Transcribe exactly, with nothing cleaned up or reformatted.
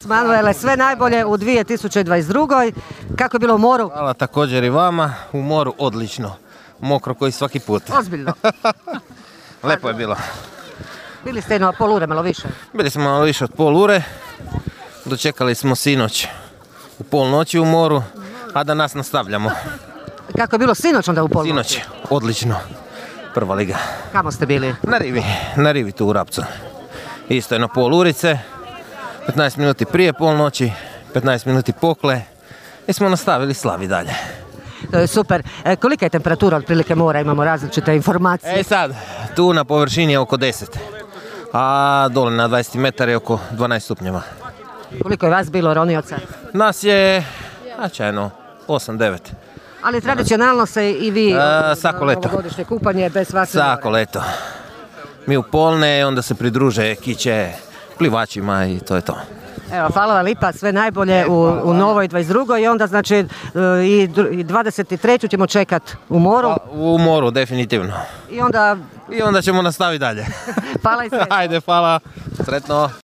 Manuele, sve najbolje u dvije tisuće dvadeset drugoj. Kako je bilo u moru? Hvala također i vama. U moru odlično. Mokro koji svaki put. Ozbiljno. Lepo je bilo. Bili ste jedno pol ure, malo više. Bili smo malo više od pol ure. Dočekali smo sinoć u pol noći u moru, a da nas nastavljamo. Kako je bilo sinoć onda u pol noći? Sinoć, odlično. Prva liga. Kamo ste bili? Na rivi, na rivi tu u Rapcu. Isto je na pol urice, petnaest minuti prije polnoći, petnaest minuti pokle i smo nastavili slavi dalje. To je super. E, kolika je temperatura otprilike mora? Imamo različite informacije. E sad, tu na površini je oko deset, a dole na dvadeset metara je oko dvanaest stupnjeva. Koliko je vas bilo ronioca? Nas je, značajno, osam devet. Ali tradicionalno se i vi A, svako leto. Novogodišnje kupanje bez vas. Svako leto. Mi u polne, onda se pridruže kiće plivačima i to je to. Evo, hvala vam lipa, sve najbolje u, u novoj dvadeset drugoj i onda znači e, i dr- i dvadeset treću ćemo čekat u moru U moru, definitivno. i onda I onda ćemo nastaviti dalje. hvala i sve. Ajde, hvala. Sretno.